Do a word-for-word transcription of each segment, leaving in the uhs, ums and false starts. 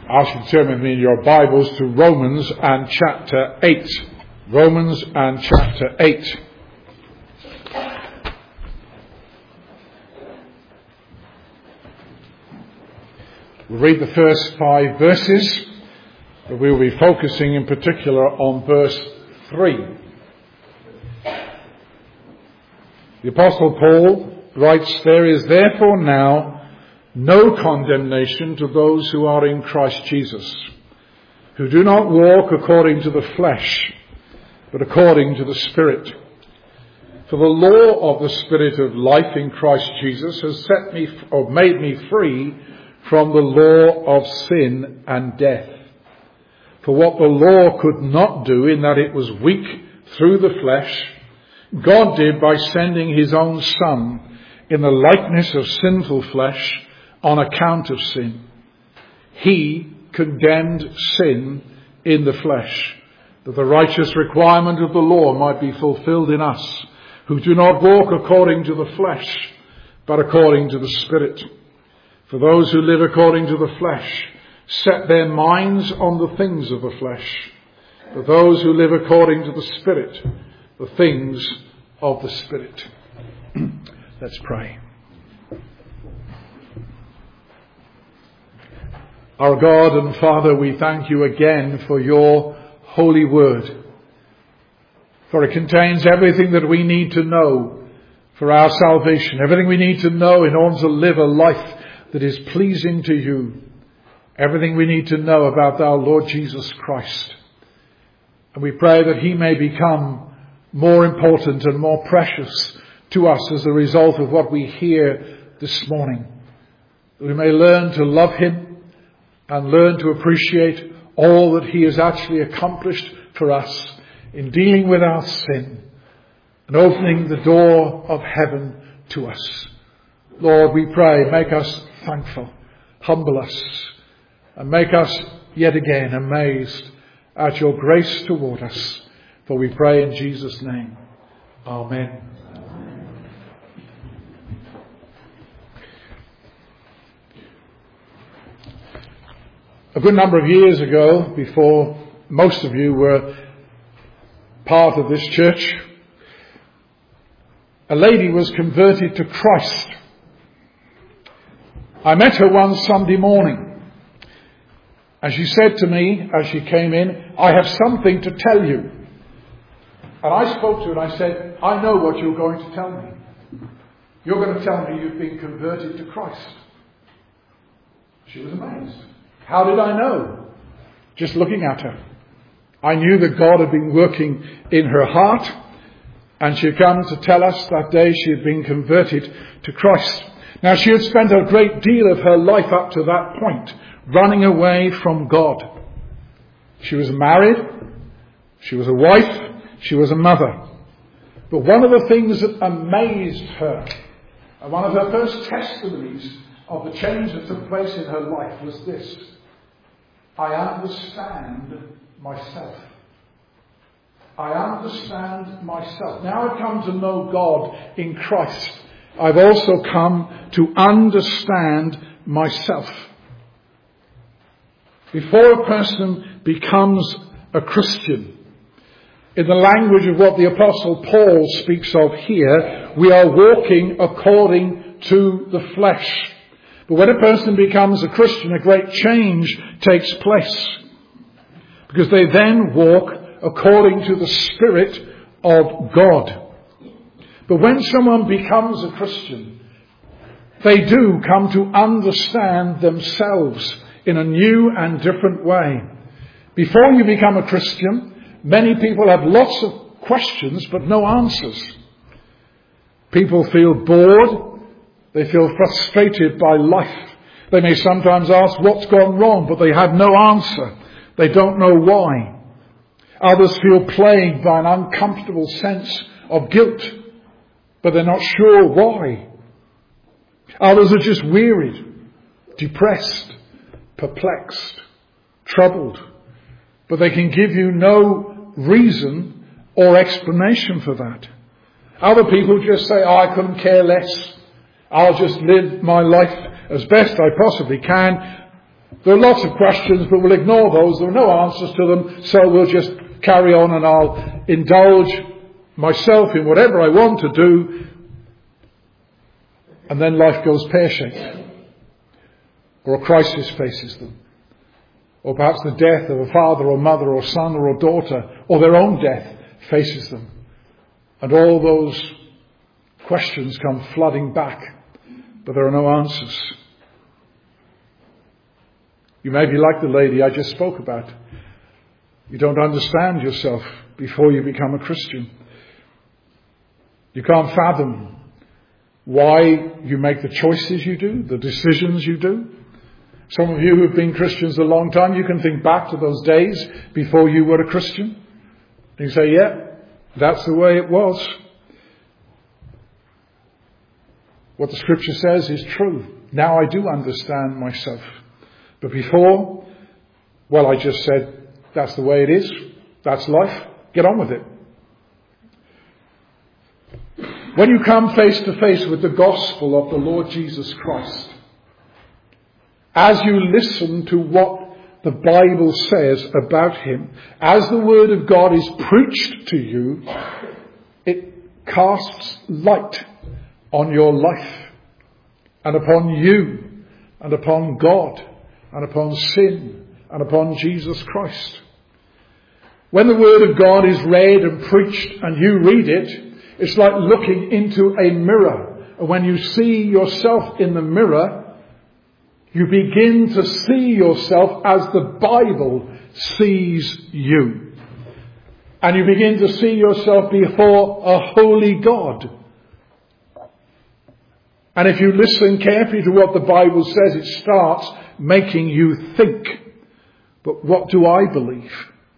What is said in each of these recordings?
ask you to turn with me in your Bibles to Romans and chapter eight. Romans and chapter eight. We'll read the first five verses, but we'll be focusing in particular on verse three. The Apostle Paul writes, "There is therefore now no condemnation to those who are in Christ Jesus, who do not walk according to the flesh, but according to the Spirit. For the law of the Spirit of life in Christ Jesus has set me, or made me free from the law of sin and death. For what the law could not do, in that it was weak through the flesh, God did by sending his own Son in the likeness of sinful flesh on account of sin. He condemned sin in the flesh, that the righteous requirement of the law might be fulfilled in us, who do not walk according to the flesh, but according to the Spirit. For those who live according to the flesh set their minds on the things of the flesh, but those who live according to the Spirit, the things of the Spirit." Let's pray. Our God and Father, we thank you again for your holy word, for it contains everything that we need to know for our salvation, everything we need to know in order to live a life that is pleasing to you, everything we need to know about our Lord Jesus Christ. And we pray that he may become more important and more precious to us as a result of what we hear this morning. That we may learn to love him and learn to appreciate all that he has actually accomplished for us in dealing with our sin and opening the door of heaven to us. Lord, we pray, make us thankful, humble us, and make us yet again amazed at your grace toward us. For we pray in Jesus' name. Amen. A good number of years ago, before most of you were part of this church, a lady was converted to Christ. I met her one Sunday morning, and she said to me as she came in, "I have something to tell you." And I spoke to her and I said, "I know what you're going to tell me. You're going to tell me you've been converted to Christ." She was amazed. How did I know? Just looking at her. I knew that God had been working in her heart, and she had come to tell us that day she had been converted to Christ. Now, she had spent a great deal of her life up to that point running away from God. She was married, she was a wife, she was a mother. But one of the things that amazed her, and one of her first testimonies of the change that took place in her life, was this: "I understand myself. I understand myself. Now I've come to know God in Christ, I've also come to understand myself." Before a person becomes a Christian, in the language of what the Apostle Paul speaks of here, we are walking according to the flesh. But when a person becomes a Christian, a great change takes place, because they then walk according to the Spirit of God. But when someone becomes a Christian, they do come to understand themselves in a new and different way. Before you become a Christian, many people have lots of questions but no answers. People feel bored. They feel frustrated by life. They may sometimes ask what's gone wrong, but they have no answer. They don't know why. Others feel plagued by an uncomfortable sense of guilt, but they're not sure why. Others are just wearied, depressed, perplexed, troubled, but they can give you no reason or explanation for that. Other people just say, "Oh, I couldn't care less. I'll just live my life as best I possibly can, There are lots of questions, but we'll ignore those. There are no answers to them, so we'll just carry on and I'll indulge myself in whatever I want to do. And then life goes pear-shaped. Or a crisis faces them. Or perhaps the death of a father or mother or son or a daughter, or their own death faces them. And all those questions come flooding back, but there are no answers. You may be like the lady I just spoke about. You don't understand yourself before you become a Christian. You can't fathom why you make the choices you do, the decisions you do. Some of you who have been Christians a long time, you can think back to those days before you were a Christian. And you say, yeah, that's the way it was. What the scripture says is true. Now I do understand myself. But before, well, I just said, that's the way it is. That's life. Get on with it. When you come face to face with the gospel of the Lord Jesus Christ, as you listen to what the Bible says about him, as the word of God is preached to you, it casts light on your life and upon you and upon God and upon sin and upon Jesus Christ. When the word of God is read and preached and you read it, it's like looking into a mirror. And when you see yourself in the mirror, you begin to see yourself as the Bible sees you. And you begin to see yourself before a holy God. And if you listen carefully to what the Bible says, it starts making you think. But what do I believe?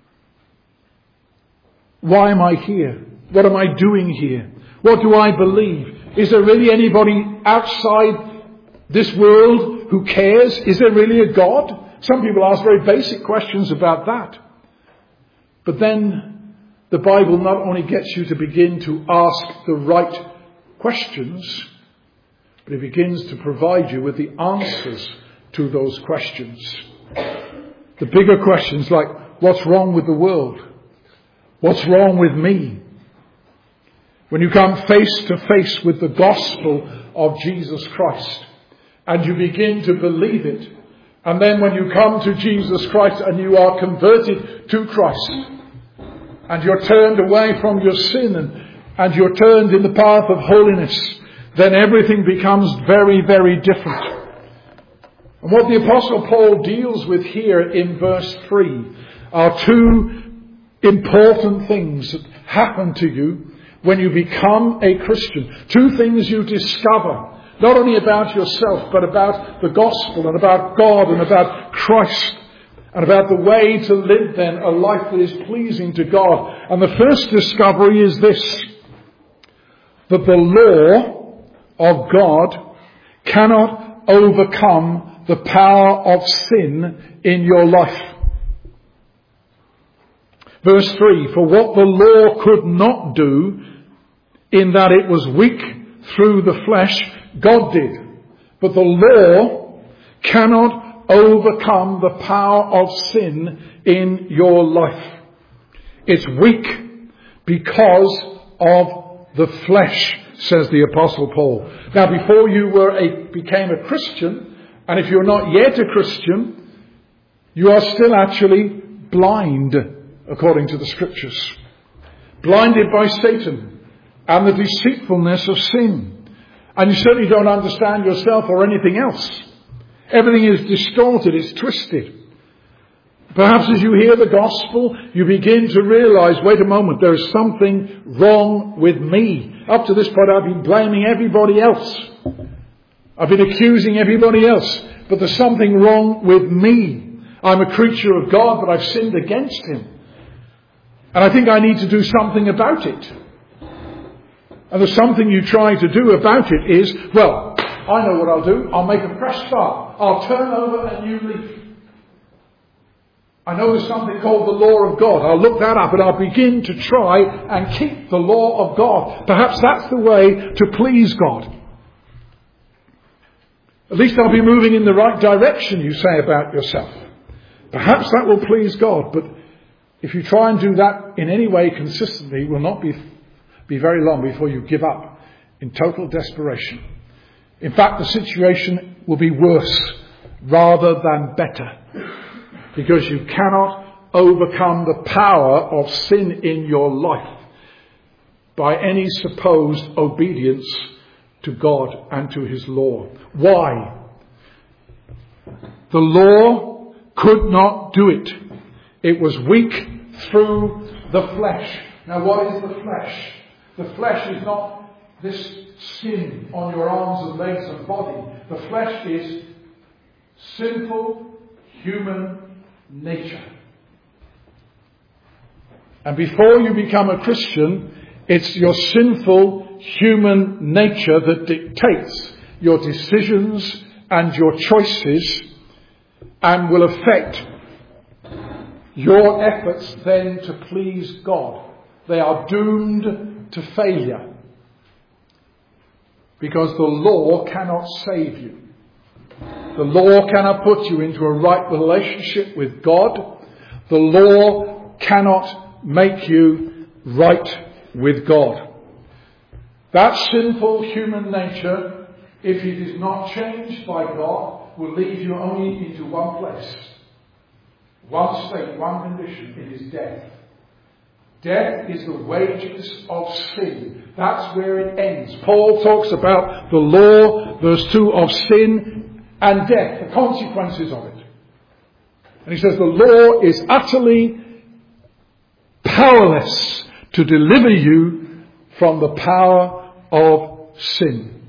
Why am I here? What am I doing here? What do I believe? Is there really anybody outside this world who cares? Is there really a God? Some people ask very basic questions about that. But then the Bible not only gets you to begin to ask the right questions, but it begins to provide you with the answers to those questions. The bigger questions like, what's wrong with the world? What's wrong with me? When you come face to face with the gospel of Jesus Christ and you begin to believe it, and then when you come to Jesus Christ and you are converted to Christ and you're turned away from your sin and, and you're turned in the path of holiness, then everything becomes very, very different. And what the Apostle Paul deals with here in verse three are two important things that happen to you when you become a Christian. Two things you discover, not only about yourself, but about the gospel and about God and about Christ and about the way to live then a life that is pleasing to God. And the first discovery is this, that the law of God cannot overcome the power of sin in your life. Verse three, for what the law could not do, in that it was weak through the flesh, God did. But the law cannot overcome the power of sin in your life. It's weak because of the flesh, says the Apostle Paul. Now, before you were a, became a Christian, and if you're not yet a Christian, you are still actually blind, according to the Scriptures. Blinded by Satan and the deceitfulness of sin. And you certainly don't understand yourself or anything else. Everything is distorted, it's twisted. Perhaps as you hear the gospel, you begin to realize, wait a moment, there is something wrong with me. Up to this point, I've been blaming everybody else. I've been accusing everybody else. But there's something wrong with me. I'm a creature of God, but I've sinned against Him. And I think I need to do something about it. And the something you try to do about it is, well, I know what I'll do. I'll make a fresh start. I'll turn over a new leaf. I know there's something called the law of God. I'll look that up and I'll begin to try and keep the law of God. Perhaps that's the way to please God. At least I'll be moving in the right direction, you say about yourself. Perhaps that will please God, but if you try and do that in any way consistently, it will not be, be very long before you give up in total desperation. In fact, the situation will be worse rather than better, because you cannot overcome the power of sin in your life by any supposed obedience to God and to his law. Why? The law could not do it. It was weak through the flesh. Now, what is the flesh? The flesh is not this skin on your arms and legs and body. The flesh is sinful human nature. And before you become a Christian, it's your sinful human nature that dictates your decisions and your choices and will affect your efforts then to please God. They are doomed to failure because the law cannot save you. The law cannot put you into a right relationship with God. The law cannot make you right with God. That sinful human nature, if it is not changed by God, will lead you only into one place, one state, one condition. It is death. Death is the wages of sin. That's where it ends. Paul talks about the law, verse two, of sin and death, the consequences of it. And he says the law is utterly powerless to deliver you from the power of sin.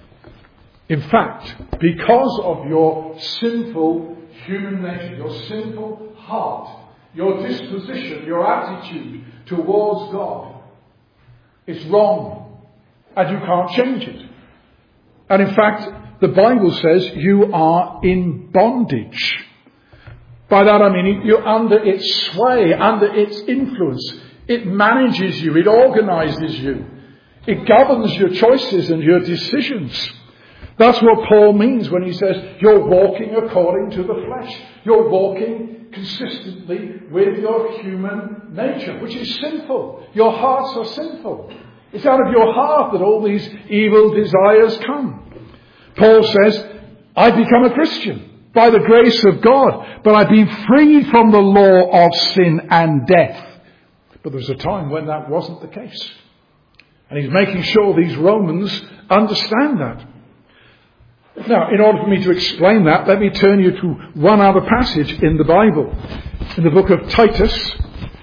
In fact, because of your sinful human nature, your sinful heart, your disposition, your attitude towards God, it's wrong and you can't change it. And in fact, the Bible says you are in bondage. By that I mean you're under its sway, under its influence. It manages you, it organizes you. It governs your choices and your decisions. That's what Paul means when he says you're walking according to the flesh. You're walking consistently with your human nature, which is sinful. Your hearts are sinful. It's out of your heart that all these evil desires come. Paul says, I've become a Christian by the grace of God, but I've been freed from the law of sin and death. But there was a time when that wasn't the case. And he's making sure these Romans understand that. Now, in order for me to explain that, let me turn you to one other passage in the Bible. In the book of Titus,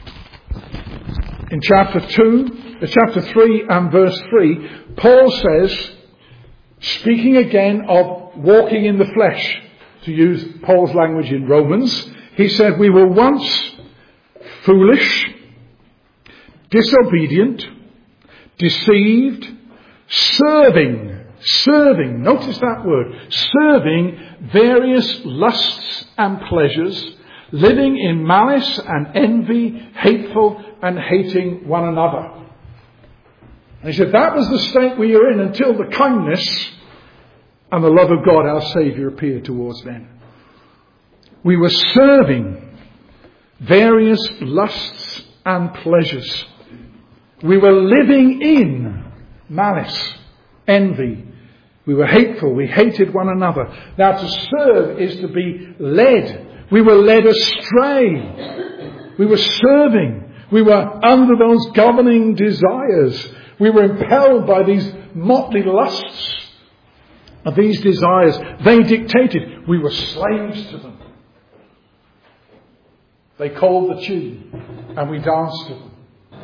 in chapter two, uh, chapter three and verse three, Paul says, speaking again of walking in the flesh, to use Paul's language in Romans, he said, we were once foolish, disobedient, deceived, serving, serving, notice that word, serving various lusts and pleasures, living in malice and envy, hateful and hating one another. And he said that was the state we were in until the kindness and the love of God our Saviour appeared towards them. We were serving various lusts and pleasures. We were living in malice, envy. We were hateful. We hated one another. Now, to serve is to be led. We were led astray. We were serving. We were under those governing desires. We were impelled by these motley lusts of these desires. They dictated. We were slaves to them. They called the tune and we danced to them.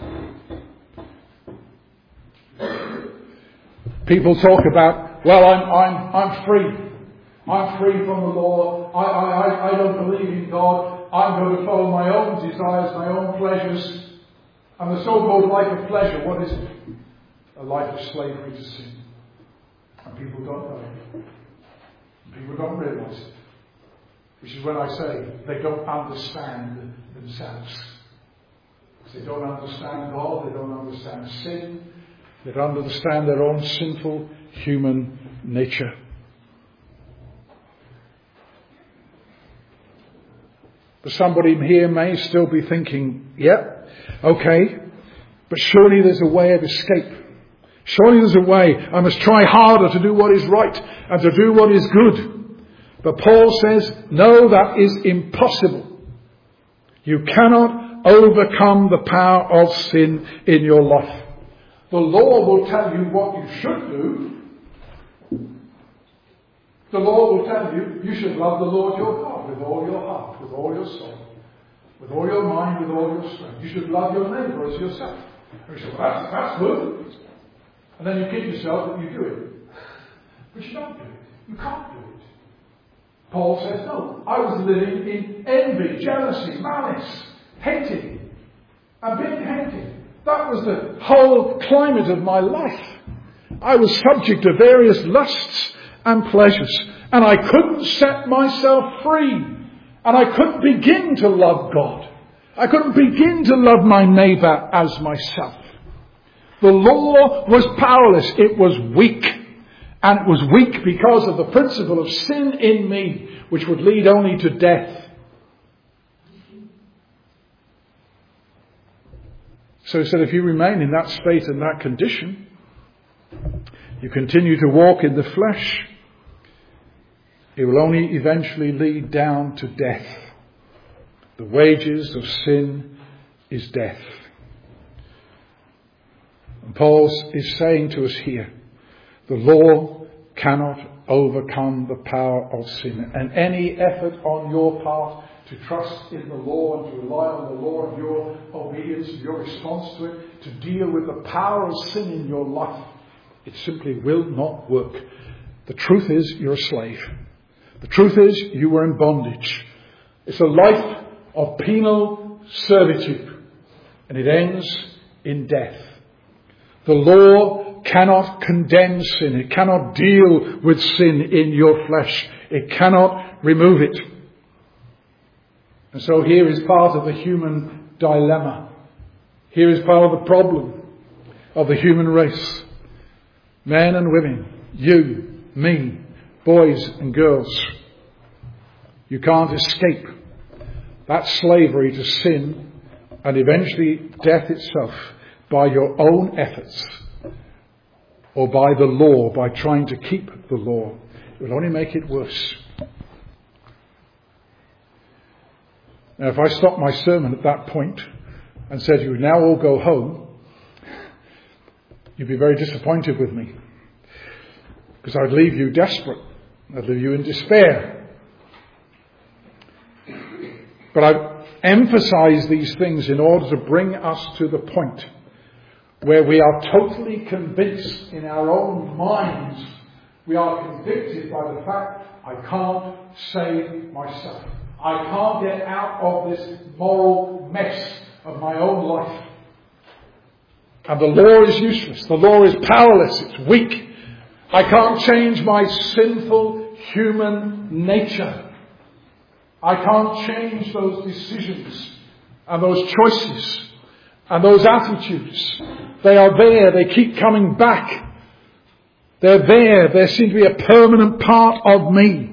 People talk about, well, I'm I'm I'm free. I'm free from the law. I I I don't believe in God. I'm going to follow my own desires, my own pleasures. And the so-called life of pleasure, what is it? A life of slavery to sin. And people don't know it. People don't realise it. Which is when I say they don't understand themselves. They don't understand God. They don't understand sin. They don't understand their own sinful human nature. But somebody here may still be thinking, yeah, okay, but surely there's a way of escape. Surely there's a way. I must try harder to do what is right and to do what is good. But Paul says, no, that is impossible. You cannot overcome the power of sin in your life. The law will tell you what you should do. The law will tell you, you should love the Lord your God with all your heart, with all your soul, with all your mind, with all your strength. You should love your neighbour as yourself. And you say, well, that's, that's good. And then you kid yourself that you do it. But you don't do it. You can't do it. Paul says, no, I was living in envy, jealousy, malice, hating, and being hated. That was the whole climate of my life. I was subject to various lusts and pleasures, and I couldn't set myself free, and I couldn't begin to love God. I couldn't begin to love my neighbour as myself. The law was powerless. It was weak. And it was weak because of the principle of sin in me, which would lead only to death. So he said, if you remain in that state and that condition, you continue to walk in the flesh, it will only eventually lead down to death. The wages of sin is death. And Paul is saying to us here, the law cannot overcome the power of sin. And any effort on your part to trust in the law and to rely on the law and your obedience and your response to it, to deal with the power of sin in your life, it simply will not work. The truth is, you're a slave. The truth is, you were in bondage. It's a life of penal servitude, and it ends in death. The law cannot condemn sin. It cannot deal with sin in your flesh. It cannot remove it. And so here is part of the human dilemma. Here is part of the problem of the human race. Men and women, you, me, boys and girls, you can't escape that slavery to sin and eventually death itself by your own efforts or by the law, by trying to keep the law. It will only make it worse. Now, if I stopped my sermon at that point and said, you now all go home, you'd be very disappointed with me. Because I'd leave you desperate. I'd leave you in despair. But I've emphasized these things in order to bring us to the point where we are totally convinced in our own minds. We are convicted by the fact, I can't save myself. I can't get out of this moral mess of my own life. And the law is useless. The law is powerless. It's weak. I can't change my sinful human nature. I can't change those decisions and those choices and those attitudes. They are there. They keep coming back. They're there. They seem to be a permanent part of me.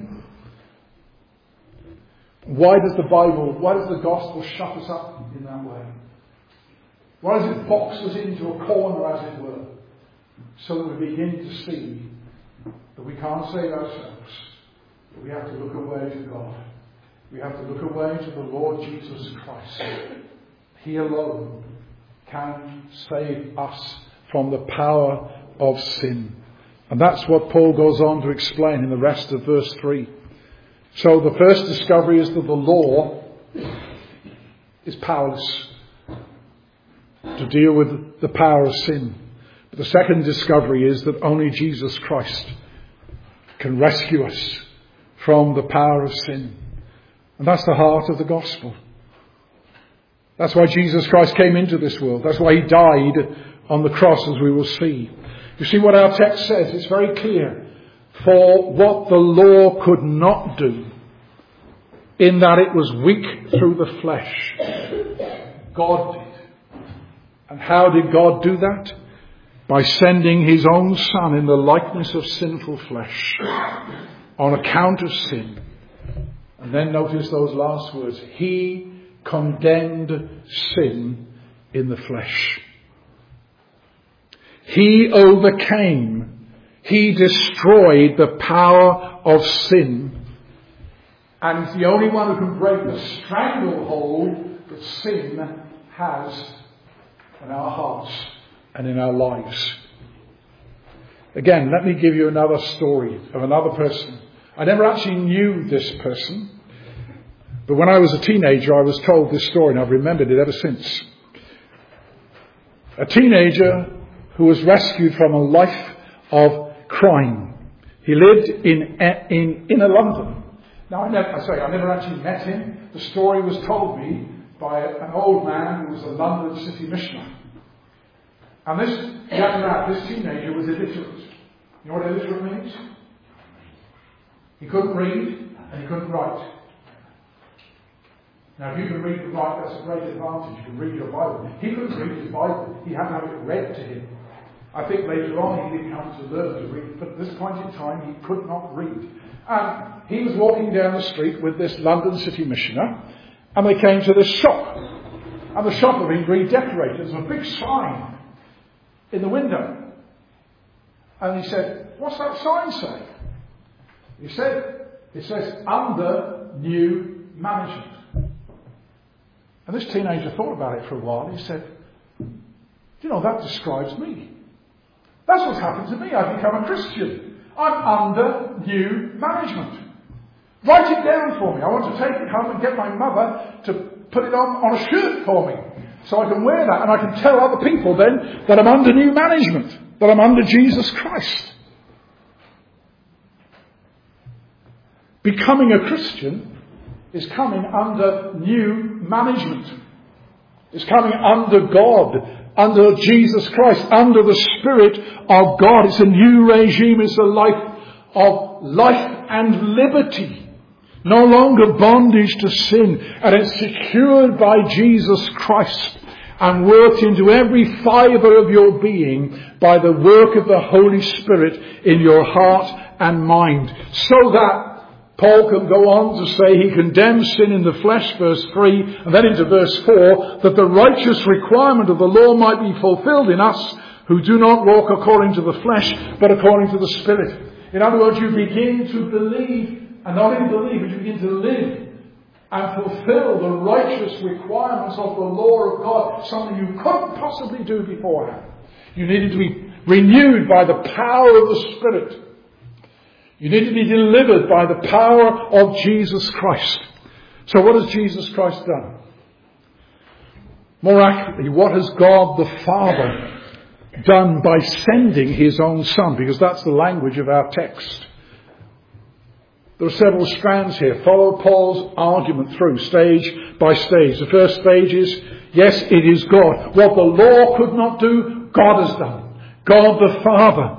Why does the Bible, why does the gospel shut us up in that way? Why does it box us into a corner, as it were, so that we begin to see that we can't save ourselves, but we have to look away to God. We have to look away to the Lord Jesus Christ. He alone can save us from the power of sin. And that's what Paul goes on to explain in the rest of verse three. So the first discovery is that the law is powerless to deal with the power of sin. But the second discovery is that only Jesus Christ can rescue us from the power of sin. And that's the heart of the gospel. That's why Jesus Christ came into this world. That's why he died on the cross, as we will see. You see what our text says? It's very clear. For what the law could not do, in that it was weak through the flesh, God did. And how did God do that? By sending his own Son in the likeness of sinful flesh on account of sin. And then notice those last words. He condemned sin in the flesh. He overcame. He destroyed the power of sin. And is the only one who can break the stranglehold that sin has in our hearts and in our lives. Again, let me give you another story of another person. I never actually knew this person, but when I was a teenager I was told this story and I've remembered it ever since. A teenager who was rescued from a life of crime. He lived in in inner London. Now, I, never, I say I never actually met him. The story was told me by an old man who was a London city missioner. And this young lad, this teenager, was illiterate. You know what illiterate means? He couldn't read and he couldn't write. Now, if you can read and write, that's a great advantage. You can read your Bible. He couldn't read his Bible. He had to have it read to him. I think later on he did come to learn to read, but at this point in time he could not read. And he was walking down the street with this London city missioner, and they came to this shop. And the shop had been redecorated. There's a big sign in the window. And he said, "What's that sign say?" He said, "It says, under new management." And this teenager thought about it for a while. He said, "You know, that describes me. That's what's happened to me. I've become a Christian. I'm under new management. Write it down for me. I want to take it home and get my mother to put it on, on a shirt for me so I can wear that and I can tell other people then that I'm under new management, that I'm under Jesus Christ." Becoming a Christian is coming under new management. It's coming under God, under Jesus Christ, under the Spirit of God. It's a new regime. It's a life of life and liberty. No longer bondage to sin. And it's secured by Jesus Christ and worked into every fibre of your being by the work of the Holy Spirit in your heart and mind. So that Paul can go on to say he condemns sin in the flesh, verse three, and then into verse four, that the righteous requirement of the law might be fulfilled in us who do not walk according to the flesh, but according to the Spirit. In other words, you begin to believe, and not only believe, but you begin to live and fulfill the righteous requirements of the law of God, something you couldn't possibly do beforehand. You needed to be renewed by the power of the Spirit. You need to be delivered by the power of Jesus Christ. So what has Jesus Christ done? More accurately, what has God the Father done by sending his own Son? Because that's the language of our text. There are several strands here. Follow Paul's argument through, stage by stage. The first stage is, yes, it is God. What the law could not do, God has done. God the Father.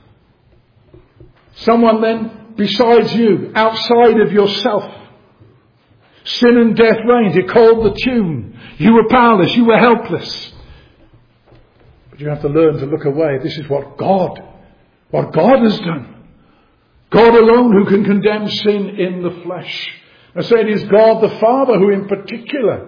Someone then, besides you, outside of yourself. Sin and death reigned. You called the tune. You were powerless. You were helpless. But you have to learn to look away. This is what God, what God has done. God alone who can condemn sin in the flesh. I say it is God the Father who in particular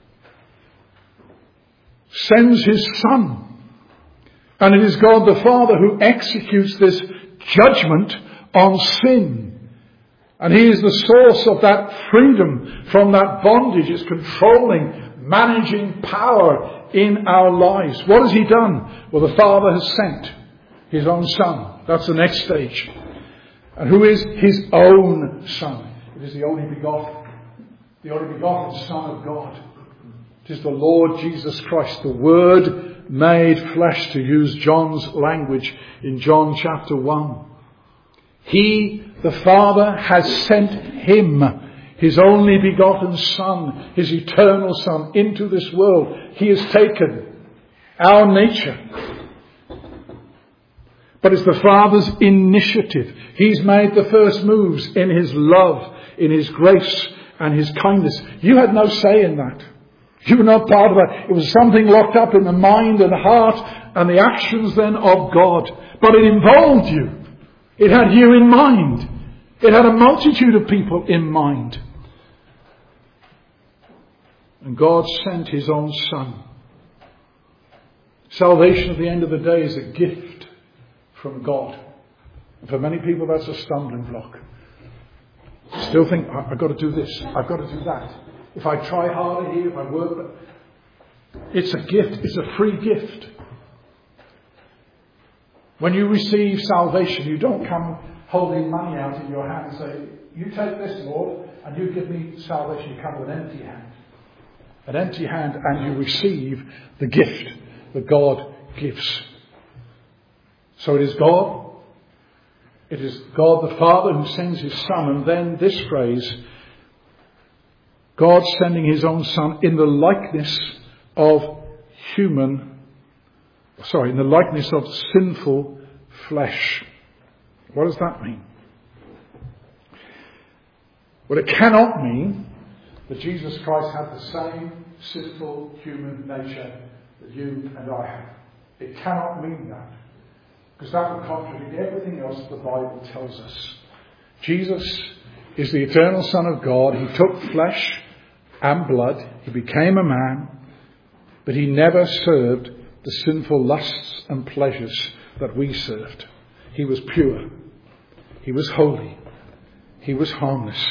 sends his Son. And it is God the Father who executes this judgment on sin. And he is the source of that freedom from that bondage. It's controlling, managing power in our lives. What has he done? Well, the Father has sent his own Son. That's the next stage. And who is his own Son? It is the only begotten, the only begotten Son of God. It is the Lord Jesus Christ, the Word made flesh, to use John's language in John chapter one. He, the Father, has sent him, his only begotten Son, his eternal Son, into this world. He has taken our nature. But it's the Father's initiative. He's made the first moves in his love, in his grace and his kindness. You had no say in that. You were not part of that. It was something locked up in the mind and heart and the actions then of God. But it involved you. It had you in mind. It had a multitude of people in mind. And God sent his own Son. Salvation at the end of the day is a gift from God. And for many people that's a stumbling block. Still think, I've got to do this, I've got to do that. If I try harder here, if I work, it's a gift, it's a free gift. When you receive salvation, you don't come holding money out in your hand and say, you take this, Lord, and you give me salvation. You come with an empty hand. An empty hand, and you receive the gift that God gives. So it is God. It is God the Father who sends his Son. And then this phrase, God sending his own Son in the likeness of human, sorry, in the likeness of sinful flesh. What does that mean? Well, it cannot mean that Jesus Christ had the same sinful human nature that you and I have. It cannot mean that. Because that would contradict everything else the Bible tells us. Jesus is the eternal Son of God. He took flesh and blood. He became a man. But he never served the sinful lusts and pleasures that we served. He was pure. He was holy. He was harmless.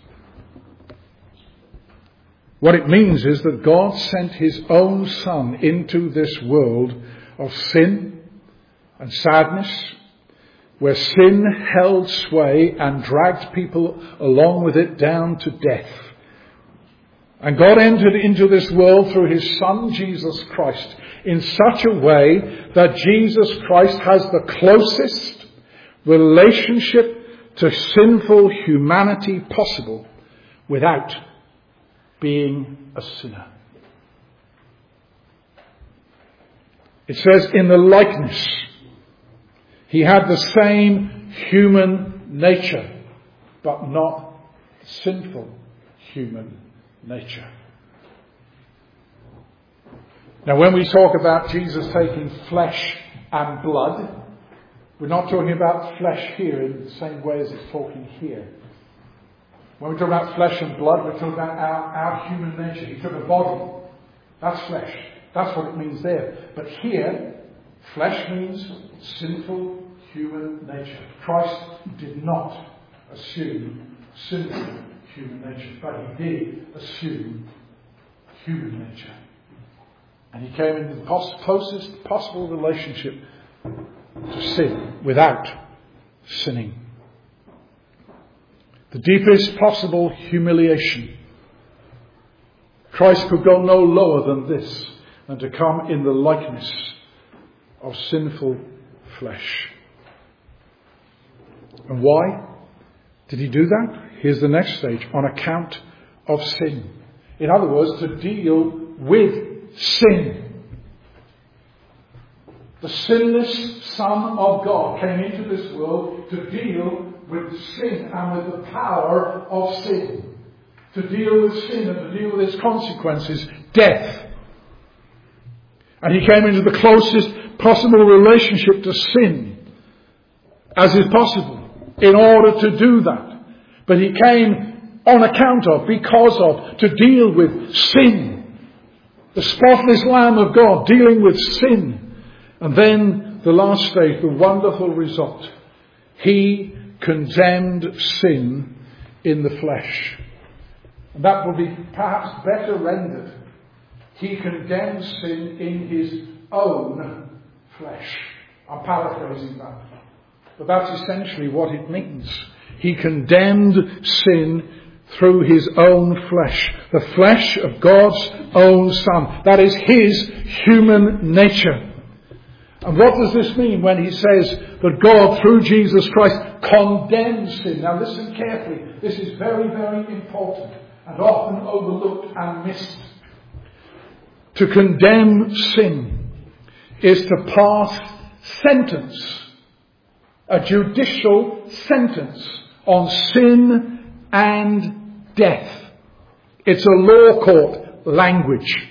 What it means is that God sent his own Son into this world of sin and sadness, where sin held sway and dragged people along with it down to death. And God entered into this world through his Son, Jesus Christ, in such a way that Jesus Christ has the closest relationship to sinful humanity possible without being a sinner. It says in the likeness. He had the same human nature, but not sinful human nature. Now, when we talk about Jesus taking flesh and blood, we're not talking about flesh here in the same way as it's talking here. When we talk about flesh and blood, we're talking about our, our human nature. He took a body. That's flesh. That's what it means there. But here, flesh means sinful human nature. Christ did not assume sinful human nature, but he did assume human nature. And he came into the pos- closest possible relationship to sin without sinning. The deepest possible humiliation. Christ could go no lower than this, than to come in the likeness of sinful flesh. And why did he do that? Here's the next stage. On account of sin. In other words, to deal with sin. The sinless Son of God came into this world to deal with sin and with the power of sin. To deal with sin and to deal with its consequences, death. And he came into the closest possible relationship to sin as is possible in order to do that. But he came on account of, because of, to deal with sin. The spotless Lamb of God dealing with sin. And then the last stage, the wonderful result. He condemned sin in the flesh. And that will be perhaps better rendered. He condemned sin in his own flesh. I'm paraphrasing that. But that's essentially what it means. He condemned sin through his own flesh. The flesh of God's own Son. That is his human nature. And what does this mean when he says that God, through Jesus Christ, condemns sin? Now listen carefully. This is very, very important and often overlooked and missed. To condemn sin is to pass sentence, a judicial sentence on sin and death. It's a law court language.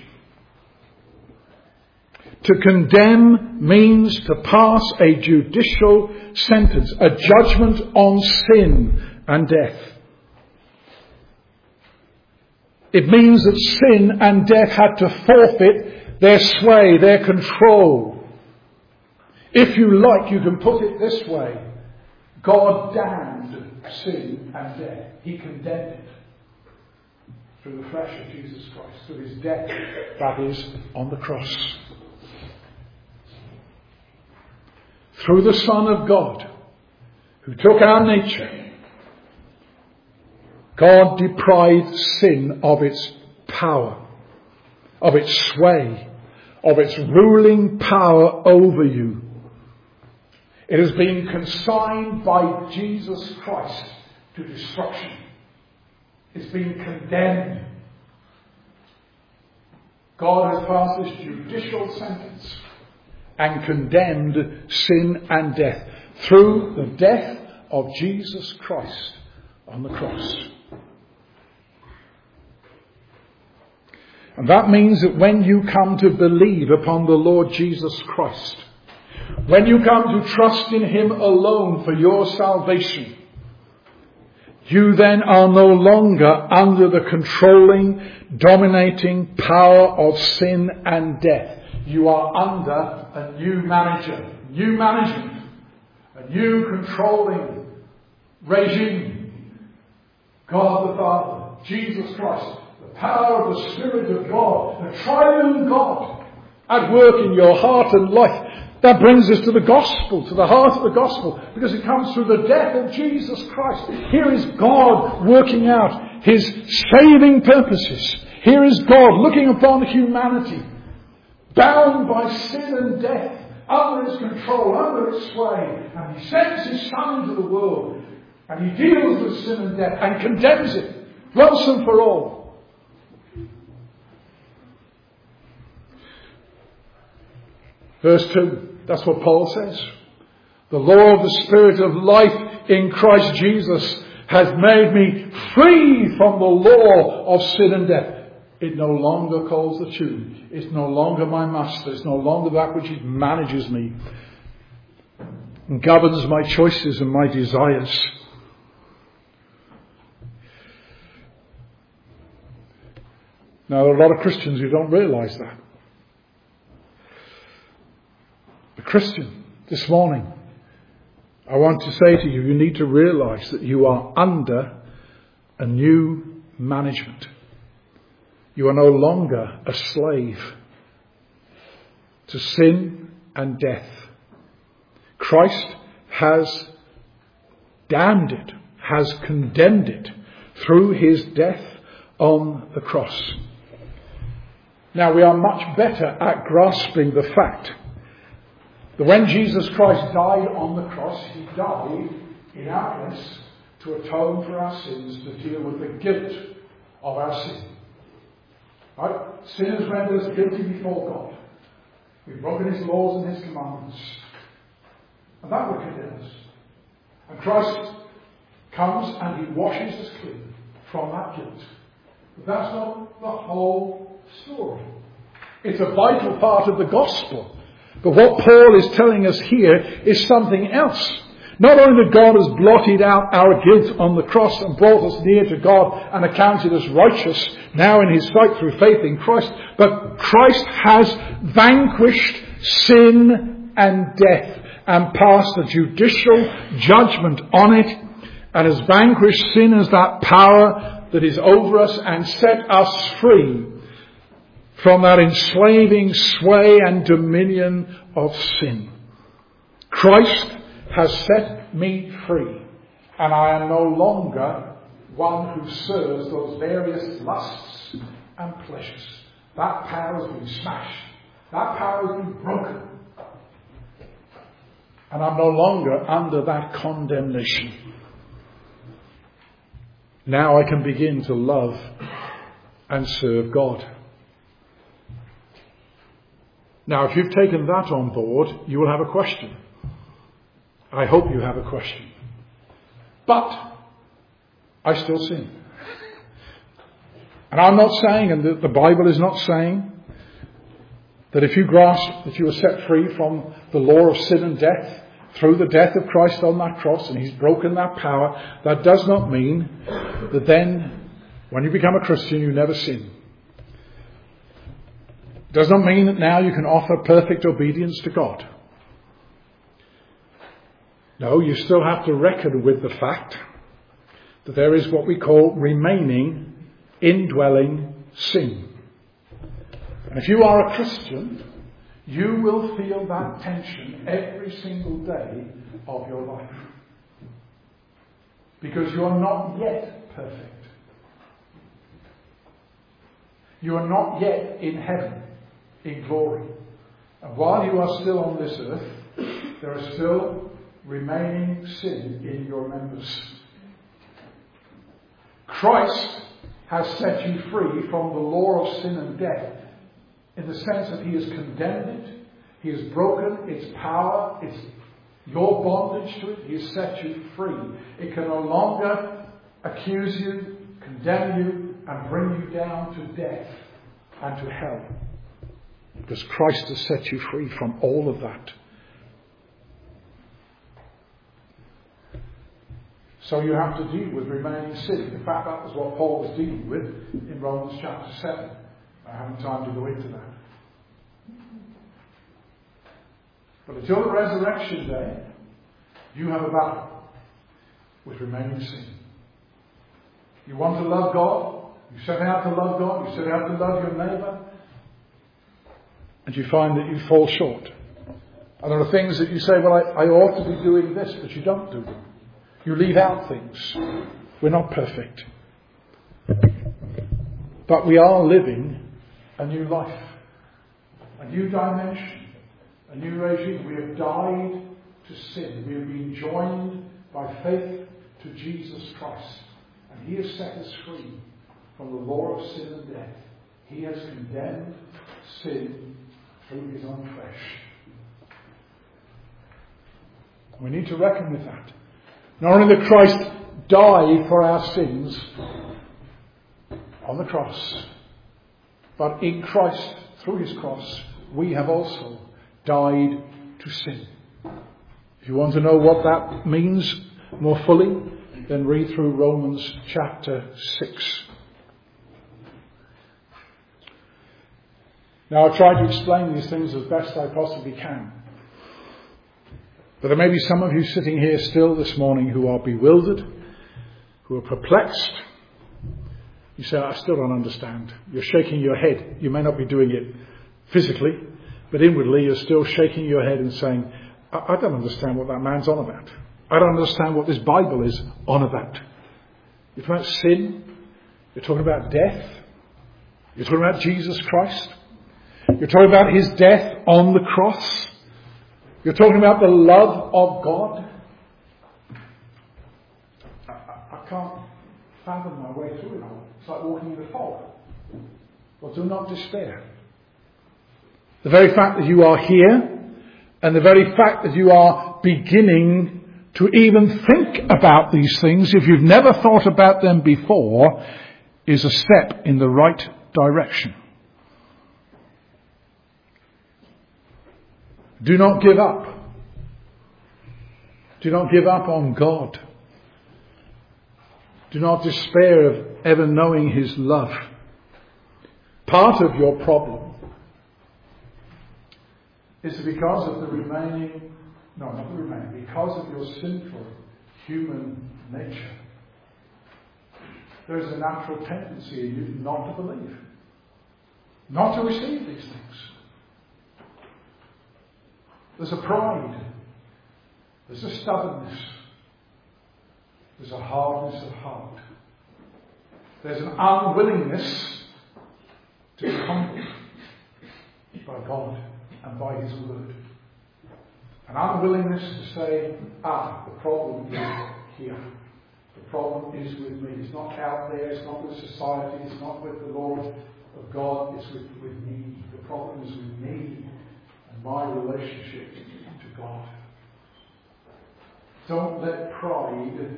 To condemn means to pass a judicial sentence, a judgment on sin and death. It means that sin and death had to forfeit their sway, their control. If you like, you can put it this way. God damned sin and death. He condemned it through the flesh of Jesus Christ, through his death, that is, on the cross. Through the Son of God, who took our nature, God deprived sin of its power, of its sway, of its ruling power over you. It has been consigned by Jesus Christ to destruction. It's been condemned. God has passed this judicial sentence and condemned sin and death through the death of Jesus Christ on the cross. And that means that when you come to believe upon the Lord Jesus Christ, when you come to trust in him alone for your salvation, you then are no longer under the controlling, dominating power of sin and death. You are under a new manager, new management, a new controlling regime. God the Father, Jesus Christ, the power of the Spirit of God, the triune God at work in your heart and life. That brings us to the gospel, to the heart of the gospel, because it comes through the death of Jesus Christ. Here is God working out his saving purposes. Here is God looking upon humanity, bound by sin and death, under its control, under its sway. And he sends his Son into the world, and he deals with sin and death, and condemns it once and for all. Verse two. That's what Paul says. The law of the Spirit of life in Christ Jesus has made me free from the law of sin and death. It no longer calls the tune. It's no longer my master. It's no longer that which manages me and governs my choices and my desires. Now, there are a lot of Christians who don't realise that. Christian, this morning, I want to say to you, you need to realize that you are under a new management. You are no longer a slave to sin and death. Christ has damned it, has condemned it through his death on the cross. Now, we are much better at grasping the fact that when Jesus Christ died on the cross, he died in our place to atone for our sins, to deal with the guilt of our sin. Right? Sin has rendered us guilty before God. We've broken his laws and his commandments. And that would condemn us. And Christ comes and he washes us clean from that guilt. But that's not the whole story. It's a vital part of the gospel. But what Paul is telling us here is something else. Not only that God has blotted out our guilt on the cross and brought us near to God and accounted us righteous now in his sight through faith in Christ, but Christ has vanquished sin and death and passed a judicial judgment on it, and has vanquished sin as that power that is over us and set us free from that enslaving sway and dominion of sin. Christ has set me free, and I am no longer one who serves those various lusts and pleasures. That power has been smashed. That power has been broken. And I'm no longer under that condemnation. Now I can begin to love and serve God. Now, if you've taken that on board, you will have a question. I hope you have a question. But I still sin. And I'm not saying, and the, the Bible is not saying, that if you grasp that you are set free from the law of sin and death through the death of Christ on that cross, and he's broken that power, that does not mean that then When you become a Christian, you never sin. It does not mean that now you can offer perfect obedience to God. No, you still have to reckon with the fact that there is what we call remaining, indwelling sin. And if you are a Christian, you will feel that tension every single day of your life. Because you are not yet perfect. You are not yet in heaven, in glory. And while you are still on this earth, there is still remaining sin in your members. Christ has set you free from the law of sin and death, in the sense that he has condemned it, he has broken its power, its your bondage to it, he has set you free. It can no longer accuse you, condemn you, and bring you down to death and to hell. Because Christ has set you free from all of that. So you have to deal with remaining sin. In fact, that was what Paul was dealing with in Romans chapter seven. I haven't time to go into that. But until the resurrection day, you have a battle with remaining sin. You want to love God, you set out to love God, you set out to love your neighbour, and you find that you fall short. And there are things that you say, well, I, I ought to be doing this, but you don't do them. You leave out things. We're not perfect. But we are living a new life, a new dimension, a new regime. We have died to sin. We have been joined by faith to Jesus Christ. And he has set us free from the law of sin and death. He has condemned sin through his own flesh. We need to reckon with that. Not only did Christ die for our sins on the cross, but in Christ, through his cross, we have also died to sin. If you want to know what that means more fully, then read through Romans chapter six. Now, I've tried to explain these things as best I possibly can. But there may be some of you sitting here still this morning who are bewildered, who are perplexed. You say, I still don't understand. You're shaking your head. You may not be doing it physically, but inwardly you're still shaking your head and saying, I, I don't understand what that man's on about. I don't understand what this Bible is on about. You're talking about sin. You're talking about death. You're talking about Jesus Christ. You're talking about his death on the cross. You're talking about the love of God. I, I, I can't fathom my way through it all. It's like walking in a fog. Well, do not despair. The very fact that you are here, and the very fact that you are beginning to even think about these things, if you've never thought about them before, is a step in the right direction. Do not give up. Do not give up on God. Do not despair of ever knowing his love. Part of your problem is because of the remaining, no, not the remaining, because of your sinful human nature. There is a natural tendency in you not to believe, not to receive these things. There's a pride. There's a stubbornness. There's a hardness of heart. There's an unwillingness to be humbled by God and by his word. An unwillingness to say, ah, the problem is here. The problem is with me. It's not out there. It's not with society. It's not with the Lord of God. It's with, with me. The problem is with me. My relationship to God. Don't let pride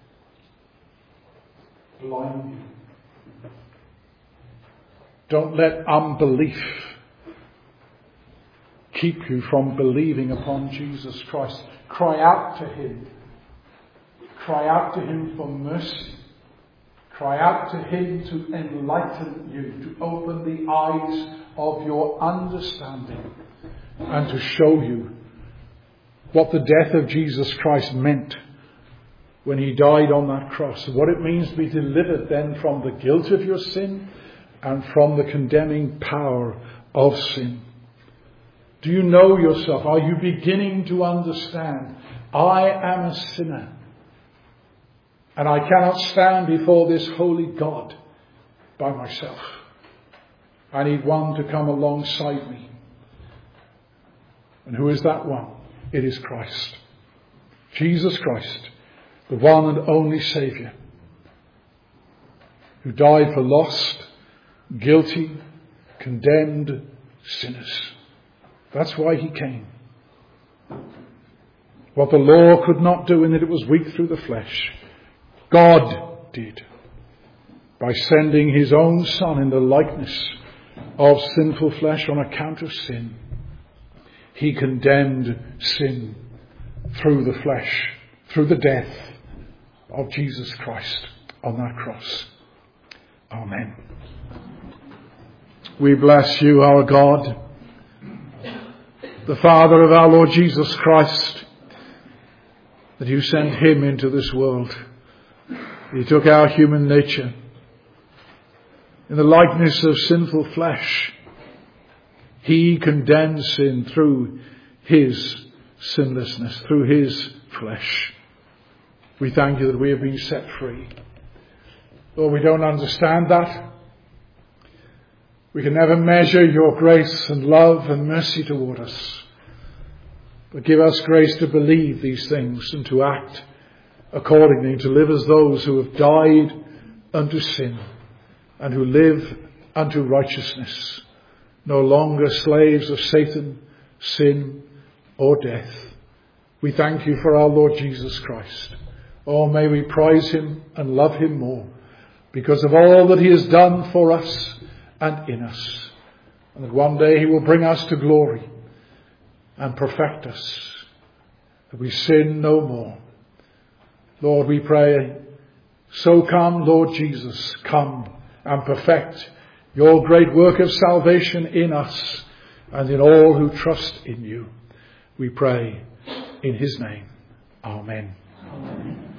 blind you. Don't let unbelief keep you from believing upon Jesus Christ. Cry out to him. Cry out to him for mercy. Cry out to him to enlighten you, to open the eyes of your understanding, and to show you what the death of Jesus Christ meant when he died on that cross, and what it means to be delivered then from the guilt of your sin and from the condemning power of sin. Do you know yourself? Are you beginning to understand? I am a sinner, and I cannot stand before this holy God by myself. I need one to come alongside me. And who is that one? It is Christ. Jesus Christ, the one and only Saviour, who died for lost, guilty, condemned sinners. That's why he came. What the law could not do in that it was weak through the flesh, God did by sending his own Son in the likeness of sinful flesh on account of sin. He condemned sin through the flesh, through the death of Jesus Christ on that cross. Amen. We bless you, our God, the Father of our Lord Jesus Christ, that you sent him into this world. He took our human nature in the likeness of sinful flesh. He condemned sin through his sinlessness, through his flesh. We thank you that we have been set free. Though we don't understand that, we can never measure your grace and love and mercy toward us. But give us grace to believe these things and to act accordingly, and to live as those who have died unto sin and who live unto righteousness, no longer slaves of Satan, sin, or death. We thank you for our Lord Jesus Christ. Oh, may we praise him and love him more because of all that he has done for us and in us. And that one day he will bring us to glory and perfect us, that we sin no more. Lord, we pray, so come, Lord Jesus, come and perfect your great work of salvation in us and in all who trust in you. We pray in his name. Amen. Amen.